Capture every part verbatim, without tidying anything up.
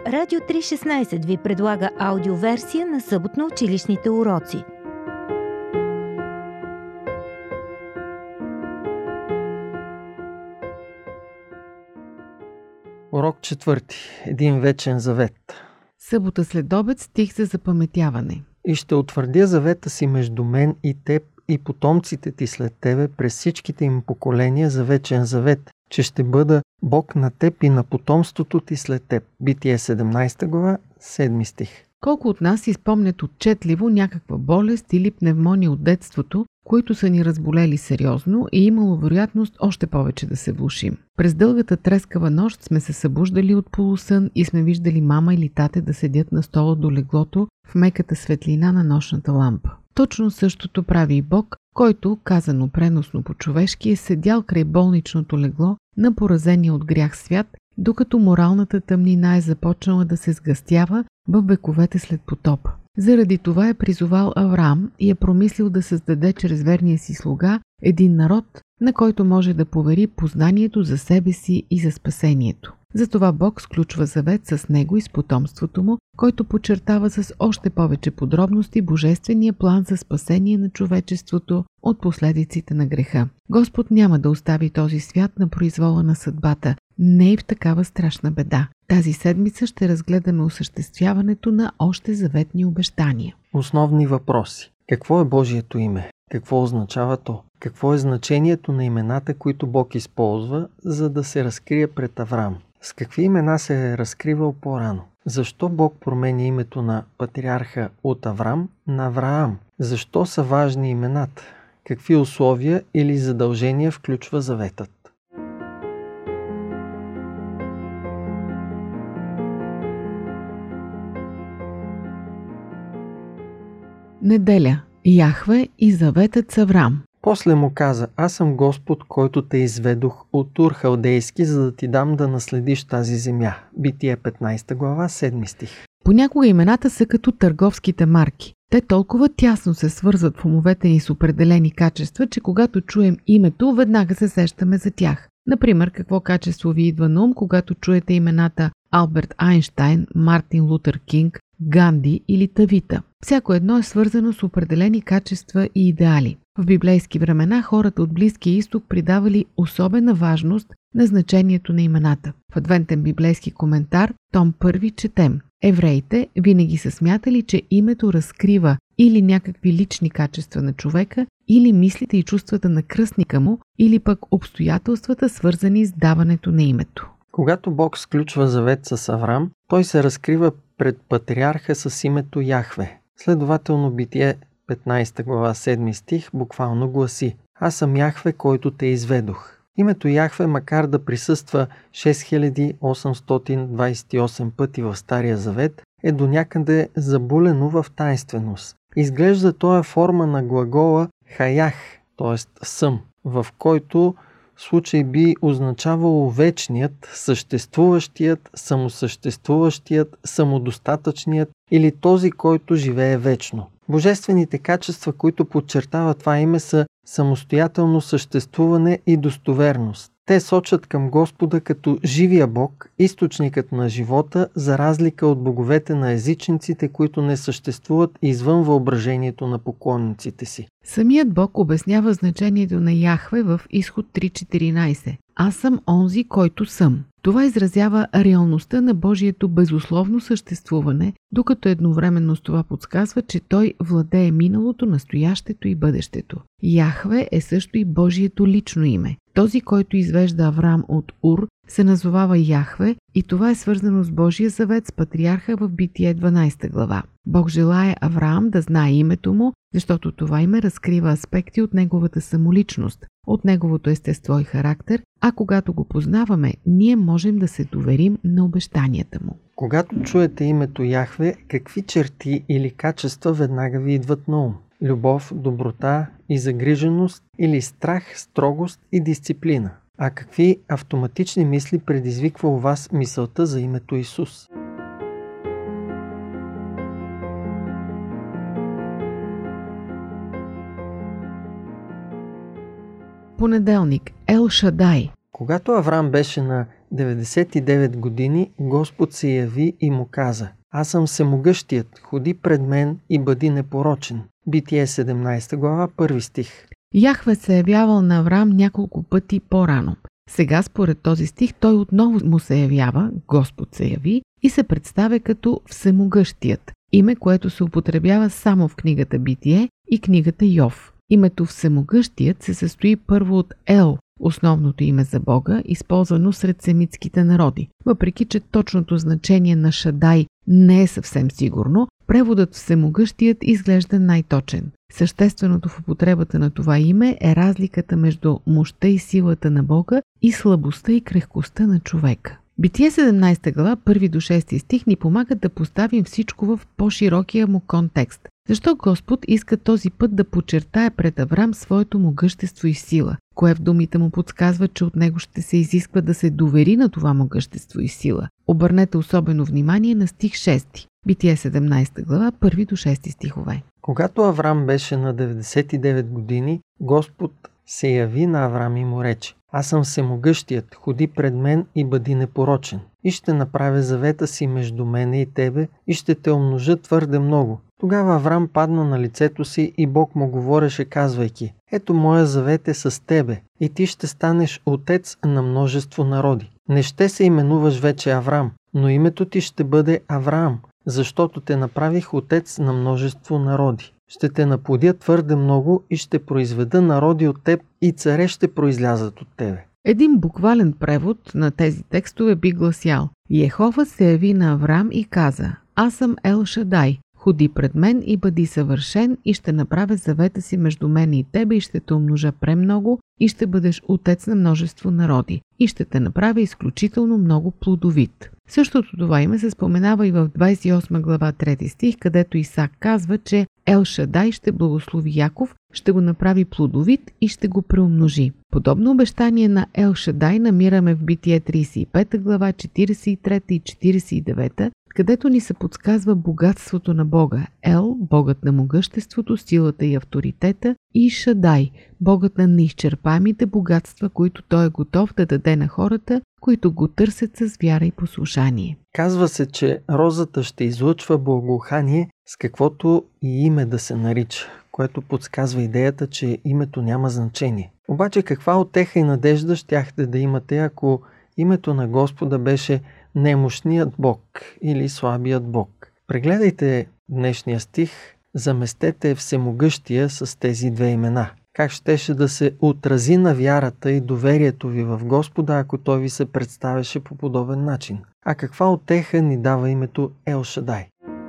Радио триста и шестнадесет ви предлага аудиоверсия на съботно-училищните уроци. Урок четвърти. Един вечен завет. Събота след обед, стих за запаметяване. И ще утвърдя завета си между мен и теб и потомците ти след тебе през всичките им поколения за вечен завет, че ще бъда Бог на теб и на потомството ти след теб. Битие седемнадесета глава, седми стих. Колко от нас изпомнят отчетливо някаква болест или пневмония от детството, които са ни разболели сериозно и имало вероятност още повече да се влошим. През дългата трескава нощ сме се събуждали от полусън и сме виждали мама или тате да седят на стола до леглото в меката светлина на нощната лампа. Точно същото прави и Бог, който, казано преносно по-човешки, е седял край болничното легло на поразения от грях свят, докато моралната тъмнина е започнала да се сгъстява в вековете след потопа. Заради това е призовал Авраам и е промислил да създаде чрез верния си слуга един народ, на който може да повери познанието за себе си и за спасението. Затова Бог сключва завет с него и с потомството му, който подчертава с още повече подробности божествения план за спасение на човечеството от последиците на греха. Господ няма да остави този свят на произвола на съдбата, не и в такава страшна беда. Тази седмица ще разгледаме осъществяването на още заветни обещания. Основни въпроси. Какво е Божието име? Какво означава то? Какво е значението на имената, които Бог използва, за да се разкрие пред Авраам? С какви имена се е разкривал по-рано? Защо Бог променя името на патриарха от Авраам на Авраам? Защо са важни имената? Какви условия или задължения включва заветът? Неделя. Яхве и заветът с Авраам. После му каза: аз съм Господ, който те изведох от Ур Халдейски, за да ти дам да наследиш тази земя. Битие петнадесета глава, седми стих. Понякога имената са като търговските марки. Те толкова тясно се свързват в умовете ни с определени качества, че когато чуем името, веднага се сещаме за тях. Например, какво качество ви идва на ум, когато чуете имената Алберт Айнщайн, Мартин Лутер Кинг, Ганди или Тавита? Всяко едно е свързано с определени качества и идеали. В библейски времена хората от Близкия изток придавали особена важност на значението на имената. В адвентен библейски коментар, том първи, четем: евреите винаги са смятали, че името разкрива или някакви лични качества на човека, или мислите и чувствата на кръстника му, или пък обстоятелствата, свързани с даването на името. Когато Бог сключва завет с Авраам, той се разкрива пред патриарха с името Яхве. Следователно, Битие петнадесета глава, седми стих буквално гласи: аз съм Яхве, който те изведох. Името Яхве, макар да присъства шест хиляди осемстотин двадесет и осем пъти в Стария завет, е до някъде забулено в тайнственост. Изглежда то е форма на глагола хаях, т.е. съм, в който случай би означавало вечният, съществуващият, самосъществуващият, самодостатъчният или този, който живее вечно. Божествените качества, които подчертава това име, са самостоятелно съществуване и достоверност. Те сочат към Господа като живия Бог, източникът на живота, за разлика от боговете на езичниците, които не съществуват извън въображението на поклонниците си. Самият Бог обяснява значението на Яхве в Изход три четиринадесет. Аз съм онзи, който съм. Това изразява реалността на Божието безусловно съществуване, докато едновременно с това подсказва, че Той владее миналото, настоящето и бъдещето. Яхве е също и Божието лично име. Този, който извежда Авраам от Ур, се назовава Яхве и това е свързано с Божия завет с патриарха в Битие дванадесета глава. Бог желае Авраам да знае името му, защото това име разкрива аспекти от неговата самоличност, от неговото естество и характер, а когато го познаваме, ние можем да се доверим на обещанията му. Когато чуете името Яхве, какви черти или качества веднага ви идват на ум? Любов, доброта и загриженост или страх, строгост и дисциплина? А какви автоматични мисли предизвиква у вас мисълта за името Исус? Понеделник. Ел Шадай. Когато Авраам беше на деветдесет и девет години Господ се яви и му каза: Аз съм всемогъщият, ходи пред мен и бъди непорочен. Битие седемнадесета глава, първи стих. Яхве се е явявал на Авраам няколко пъти по-рано. Сега, според този стих, той отново му се явява, Господ се яви и се представя като Всемогъщият, име, което се употребява само в книгата Битие и книгата Йов. Името Всемогъщият се състои първо от Ел, основното име за Бога, използвано сред семитските народи. Въпреки че точното значение на Шадай не е съвсем сигурно, преводът Всемогъщият изглежда най-точен. Същественото в употребата на това име е разликата между мощта и силата на Бога и слабостта и крехкостта на човека. Битие седемнадесета глава, първи до шести стих ни помагат да поставим всичко в по-широкия му контекст. Защо Господ иска този път да подчертае пред Аврам своето могъщество и сила? Кое в думите му подсказва, че от него ще се изисква да се довери на това могъщество и сила? Обърнете особено внимание на стих шести. Битие седемнадесета глава, първи до шести стихове. Когато Аврам беше на деветдесет и девет години, Господ се яви на Аврам и му рече: Аз съм всемогъщият, ходи пред мен и бъди непорочен. И ще направя завета си между мене и тебе и ще те умножа твърде много. Тогава Аврам падна на лицето си и Бог му говореше, казвайки: Ето моя завет е с тебе и ти ще станеш отец на множество народи. Не ще се именуваш вече Аврам, но името ти ще бъде Авраам, защото те направих отец на множество народи. Ще те наплодя твърде много и ще произведа народи от теб и царе ще произлязат от тебе. Един буквален превод на тези текстове би гласял: Йехова се яви на Аврам и каза: Аз съм Ел Шадай, ходи пред мен и бъди съвършен и ще направя завета си между мен и тебе и ще те умножа премного и ще бъдеш отец на множество народи и ще те направя изключително много плодовит. Същото това име се споменава и в двадесет и осма глава, трети стих, където Исак казва, че Ел Шадай ще благослови Яков, ще го направи плодовит и ще го преумножи. Подобно обещание на Ел Шадай намираме в Битие тридесет и пета глава, четиридесет и трета и четиридесет и девета, където ни се подсказва богатството на Бога. Ел, Богът на могъществото, силата и авторитета, и Шадай, Богът на неизчерпаемите богатства, които Той е готов да даде на хората, които го търсят с вяра и послушание. Казва се, че розата ще излъчва благоухание, с каквото и име да се нарича, което подсказва идеята, че името няма значение. Обаче каква утеха и надежда щяхте да имате, ако името на Господа беше немощният Бог или слабият Бог? Прегледайте днешния стих, заместете всемогъщия с тези две имена. Как щеше да се отрази на вярата и доверието ви в Господа, ако Той ви се представяше по подобен начин? А каква утеха ни дава името Ел Шадай?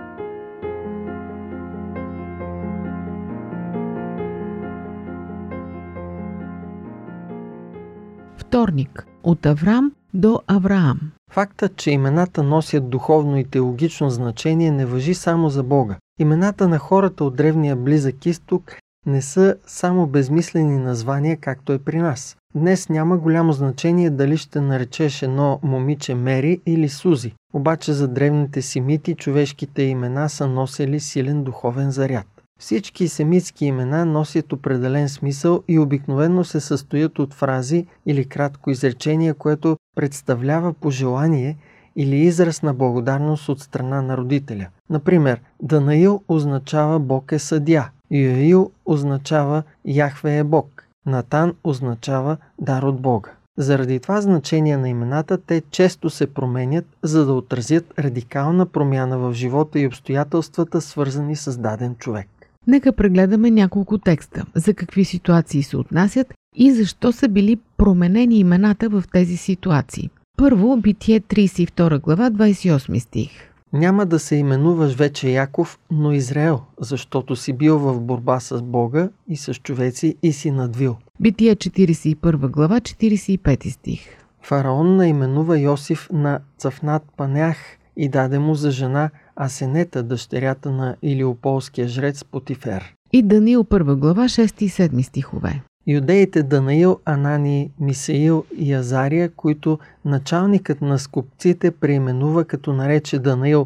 Вторник. От Аврам до Авраам. Фактът, че имената носят духовно и теологично значение, не важи само за Бога. Имената на хората от древния Близък изток не са само безмислени названия, както е при нас. Днес няма голямо значение дали ще наречеш едно момиче Мери или Сузи. Обаче за древните семити човешките имена са носили силен духовен заряд. Всички семитски имена носят определен смисъл и обикновено се състоят от фрази или кратко изречение, което представлява пожелание или израз на благодарност от страна на родителя. Например, Данаил означава Бог е съдия, Йоил означава Яхве е Бог, Натан означава дар от Бога. Заради това значение на имената те често се променят, за да отразят радикална промяна в живота и обстоятелствата, свързани с даден човек. Нека прегледаме няколко текста, за какви ситуации се отнасят и защо са били променени имената в тези ситуации. Първо, Битие тридесет и втора глава, двадесет и осми стих. Няма да се именуваш вече Яков, но Израел, защото си бил в борба с Бога и с човеци и си надвил. Битие четиридесет и първа глава, четиридесет и пети стих. Фараон наименува Йосиф на Цафнат Панеах и даде му за жена Асенета, дъщерята на илиополския жрец Потифер. И Даниил първа глава, шести и седми стихове. Юдеите Данаил, Анани, Мисаил и Азария, които началникът на скупците преименува, като нарече Данаил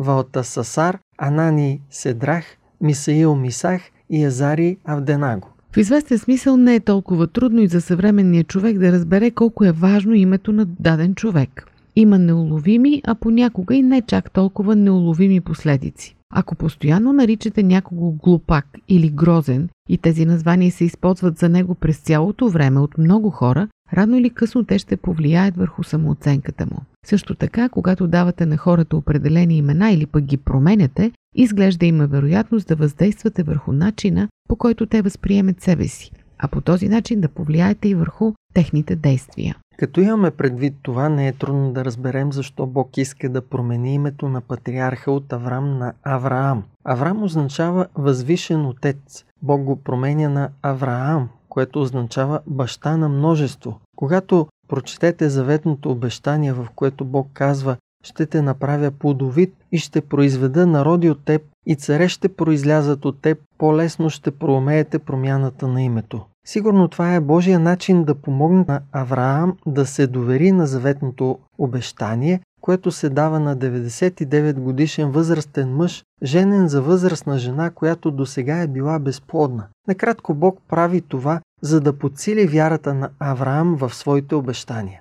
Валтасасар, Анани Седрах, Мисаил Мисах и Азари Авденаго. В известен смисъл не е толкова трудно и за съвременния човек да разбере колко е важно името на даден човек. Има неуловими, а понякога и не чак толкова неуловими последици. Ако постоянно наричате някого глупак или грозен и тези названия се използват за него през цялото време от много хора, рано или късно те ще повлияят върху самооценката му. Също така, когато давате на хората определени имена или пък ги променяте, изглежда има вероятност да въздействате върху начина, по който те възприемат себе си, а по този начин да повлияете и върху техните действия. Като имаме предвид това, не е трудно да разберем защо Бог иска да промени името на патриарха от Аврам на Авраам. Авраам означава възвишен отец. Бог го променя на Авраам, което означава баща на множество. Когато прочетете заветното обещание, в което Бог казва: ще те направя плодовит и ще произведа народи от теб и царе ще произлязат от теб, по-лесно ще проумеете промяната на името. Сигурно това е Божия начин да помогне на Авраам да се довери на заветното обещание, което се дава на деветдесет и девет годишен възрастен мъж, женен за възрастна жена, която досега е била безплодна. Накратко, Бог прави това, за да подсили вярата на Авраам в своите обещания.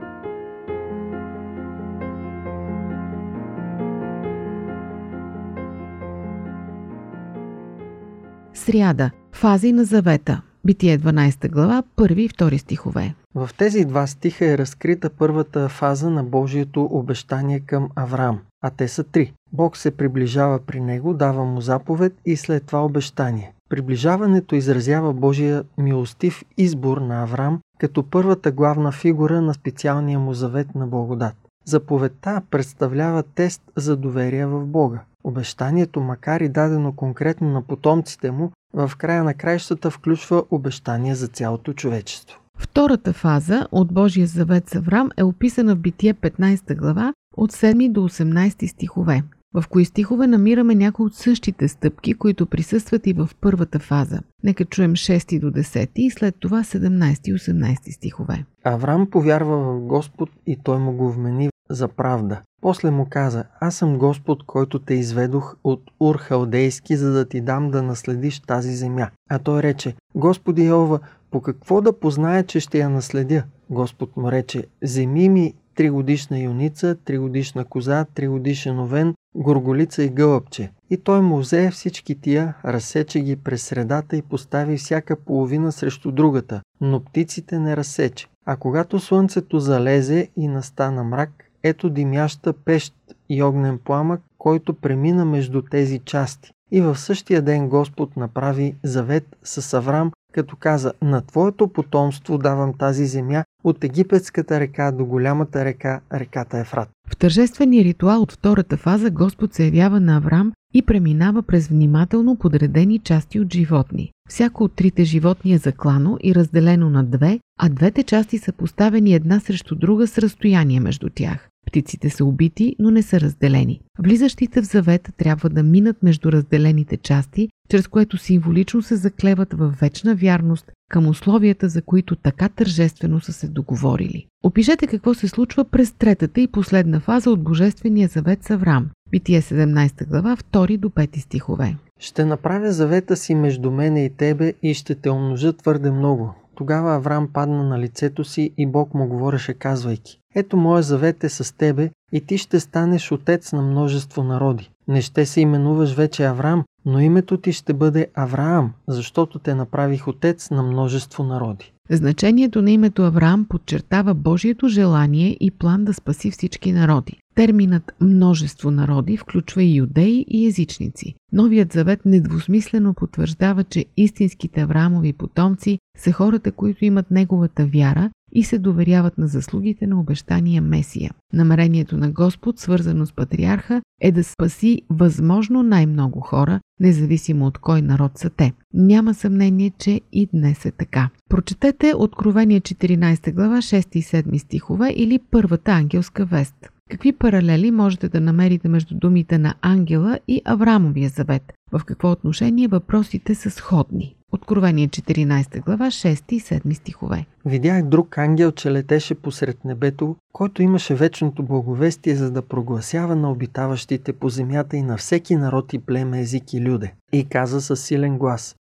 Сряда. Фази на завета. Битие дванадесета глава, първи и втори стихове. В тези два стиха е разкрита първата фаза на Божието обещание към Авраам, а те са три. Бог се приближава при него, дава му заповед и след това обещание. Приближаването изразява Божия милостив избор на Авраам като първата главна фигура на специалния му завет на благодат. Заповедта представлява тест за доверие в Бога. Обещанието, макар и дадено конкретно на потомците му, в края на краищата включва обещание за цялото човечество. Втората фаза от Божия завет с Авраам е описана в Битие петнадесета глава от седми до осемнадесети стихове. В кои стихове намираме някои от същите стъпки, които присъстват и в първата фаза. Нека чуем шести до десети и след това седемнадесети и осемнадесети стихове. Авраам повярва в Господ и той му го вмени за правда. После му каза: аз съм Господ, който те изведох от Ур Халдейски, за да ти дам да наследиш тази земя. А той рече: Господи Йehova, по какво да позная, че ще я наследя? Господ му рече: вземи ми тригодишна юница, тригодишна коза, тригодишен овен, горголица и гълъбче. И той му взе всички тия, разсече ги през средата и постави всяка половина срещу другата, но птиците не разсече. А когато слънцето залезе и настана мрак, ето димяща пещ и огнен пламък, който премина между тези части. И в същия ден Господ направи завет с Аврам, като каза: на твоето потомство давам тази земя от египетската река до голямата река, реката Ефрат. В тържествения ритуал от втората фаза Господ се явява на Аврам и преминава през внимателно подредени части от животни. Всяко от трите животни е заклано и разделено на две, а двете части са поставени една срещу друга с разстояние между тях. Птиците са убити, но не са разделени. Влизащите в завета трябва да минат между разделените части, чрез което символично се заклеват във вечна вярност към условията, за които така тържествено са се договорили. Опишете какво се случва през третата и последна фаза от Божествения завет с Аврам. Битие седемнадесета глава, втори до пети стихове. Ще направя завета си между мене и тебе и ще те умножа твърде много. Тогава Аврам падна на лицето си и Бог му говореше, казвайки: ето моя завет е с тебе и ти ще станеш отец на множество народи. Не ще се именуваш вече Аврам, но името ти ще бъде Авраам, защото те направих отец на множество народи. Значението на името Авраам подчертава Божието желание и план да спаси всички народи. Терминът множество народи включва и юдеи и езичници. Новият завет недвусмислено потвърждава, че истинските Авраамови потомци са хората, които имат неговата вяра и се доверяват на заслугите на обещания Месия. Намерението на Господ, свързано с патриарха, е да спаси възможно най-много хора, независимо от кой народ са те. Няма съмнение, че и днес е така. Прочетете Откровение четиринадесета глава, шести и седми стихове или първата ангелска вест. Какви паралели можете да намерите между думите на ангела и Авраамовия завет? В какво отношение въпросите са сходни? Откровение четиринадесета глава, шести и седми стихове. Видях друг ангел, че летеше посред небето, който имаше вечното благовестие, за да прогласява на обитаващите по земята и на всеки народ и племе, език и люде. И каза със силен глас: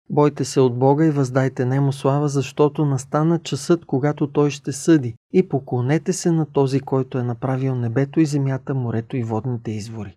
Бойте се от Бога и въздайте нему слава, защото настана часът, когато той ще съди. И поклонете се на този, който е направил небето и земята, морето и водните извори.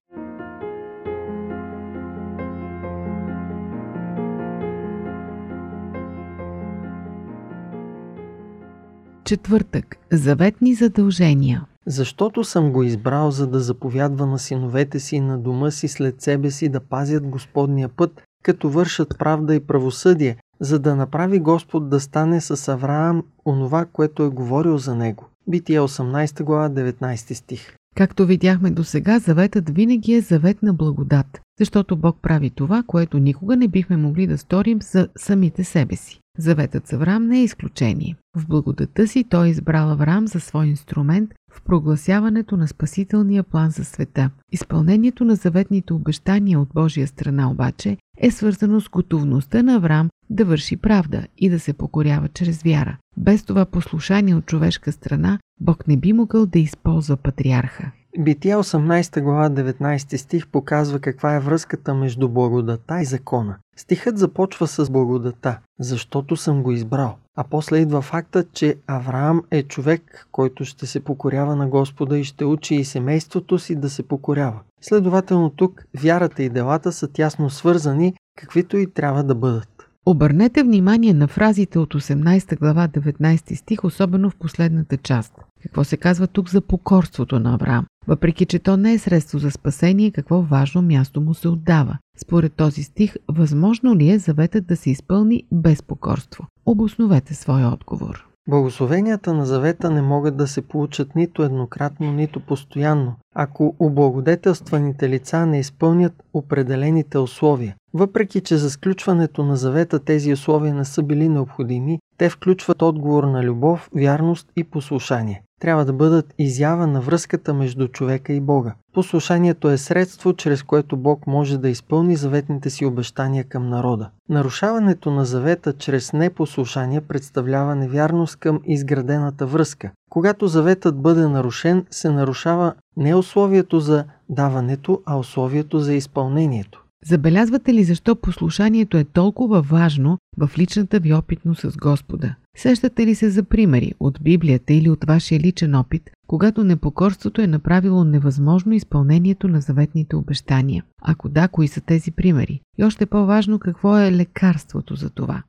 Четвъртък. Заветни задължения. Защото съм го избрал, за да заповядва на синовете си и на дома си след себе си да пазят Господния път, като вършат правда и правосъдие, за да направи Господ да стане с Авраам онова, което е говорил за него. Битие осемнадесета глава, деветнадесети стих. Както видяхме досега, заветът винаги е завет на благодат, защото Бог прави това, което никога не бихме могли да сторим за самите себе си. Заветът с Авраам не е изключение. В благодата си той е избрал Авраам за свой инструмент в прогласяването на спасителния план за света. Изпълнението на заветните обещания от Божия страна обаче е свързано с готовността на Авраам да върши правда и да се покорява чрез вяра. Без това послушание от човешка страна, Бог не би могъл да използва патриарха. Битие осемнадесета глава, деветнадесети стих показва каква е връзката между благодата и закона. Стихът започва с благодата, защото съм го избрал. А после идва факта, че Авраам е човек, който ще се покорява на Господа и ще учи и семейството си да се покорява. Следователно тук вярата и делата са тясно свързани, каквито и трябва да бъдат. Обърнете внимание на фразите от осемнадесета глава, деветнадесети стих, особено в последната част. Какво се казва тук за покорството на Авраам? Въпреки че то не е средство за спасение, какво важно място му се отдава? Според този стих, възможно ли е заветът да се изпълни без покорство? Обосновете своя отговор. Благословенията на завета не могат да се получат нито еднократно, нито постоянно, ако облагодетелстваните лица не изпълнят определените условия. Въпреки че за сключването на завета тези условия не са били необходими, те включват отговор на любов, вярност и послушание. Трябва да бъдат изява на връзката между човека и Бога. Послушанието е средство, чрез което Бог може да изпълни заветните си обещания към народа. Нарушаването на завета чрез непослушание представлява невярност към изградената връзка. Когато заветът бъде нарушен, се нарушава не условието за даването, а условието за изпълнението. Забелязвате ли защо послушанието е толкова важно в личната ви опитност с Господа? Сещате ли се за примери от Библията или от вашия личен опит, когато непокорството е направило невъзможно изпълнението на заветните обещания? Ако да, кои са тези примери? И още по-важно, какво е лекарството за това?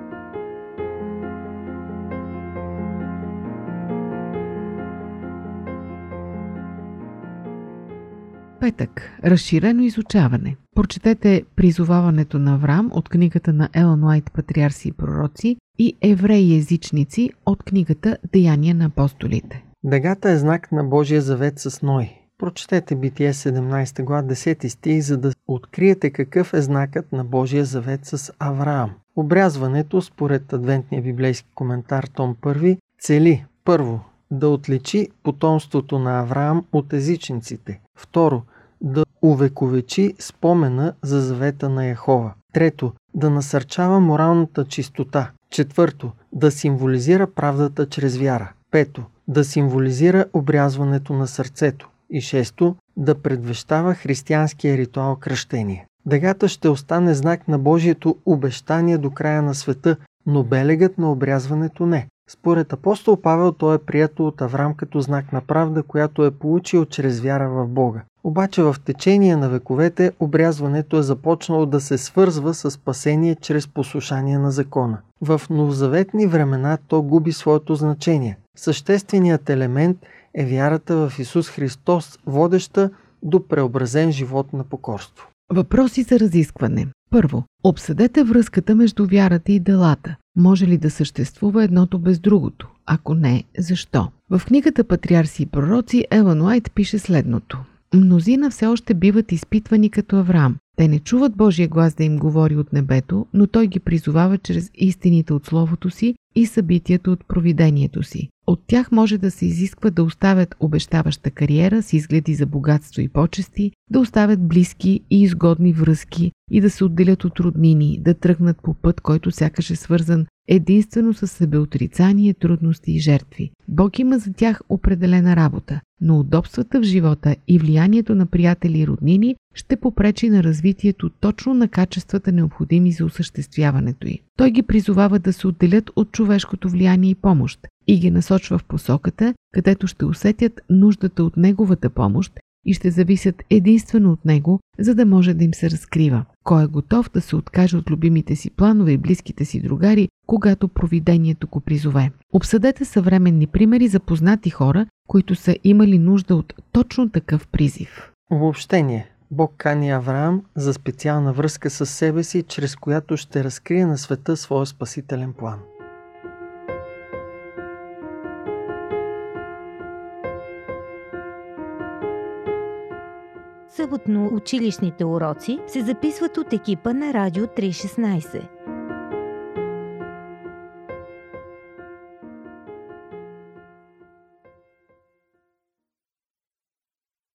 Петък. Разширено изучаване. Прочетете Призоваването на Авраам от книгата на Елън Уайт „Патриарси и пророци“ и Евреи езичници от книгата Деяния на апостолите. Дъгата е знак на Божия завет с Ной. Прочетете Битие седемнадесета глава, десети стих, за да откриете какъв е знакът на Божия завет с Авраам. Обрязването, според адвентния библейски коментар том първи, цели: първо, да отличи потомството на Авраам от езичниците. Второ, да увековечи спомена за завета на Яхова. Трето, да насърчава моралната чистота. Четвърто, да символизира правдата чрез вяра. Пето, да символизира обрязването на сърцето. И шесто, да предвещава християнския ритуал кръщение. Дъгата ще остане знак на Божието обещание до края на света, но белегът на обрязването не. Според апостол Павел, то е прието от Авраам като знак на правда, която е получил чрез вяра в Бога. Обаче в течение на вековете обрязването е започнало да се свързва с спасение чрез послушание на закона. В новозаветни времена то губи своето значение. Същественият елемент е вярата в Исус Христос, водеща до преобразен живот на покорство. Въпроси за разискване. Първо, обсъдете връзката между вярата и делата. Може ли да съществува едното без другото? Ако не, защо? В книгата Патриарси и пророци Елън Уайт пише следното. Мнозина все още биват изпитвани като Авраам. Те не чуват Божия глас да им говори от небето, но той ги призовава чрез истините от Словото си и събитията от провидението си. От тях може да се изисква да оставят обещаваща кариера с изгледи за богатство и почести, да оставят близки и изгодни връзки, и да се отделят от роднини, да тръгнат по път, който сякаш е свързан единствено с себеотрицание, трудности и жертви. Бог има за тях определена работа, но удобствата в живота и влиянието на приятели и роднини ще попречи на развитието точно на качествата, необходими за осъществяването й. Той ги призовава да се отделят от човешкото влияние и помощ и ги насочва в посоката, където ще усетят нуждата от неговата помощ и ще зависят единствено от него, за да може да им се разкрива. Кой е готов да се откаже от любимите си планове и близките си другари, когато провидението го призове? Обсъдете съвременни примери за познати хора, които са имали нужда от точно такъв призив. Обобщение. Бог кани Авраам за специална връзка с себе си, чрез която ще разкрие на света своя спасителен план. Съботно училищните уроци се записват от екипа на Радио триста и шестнадесет.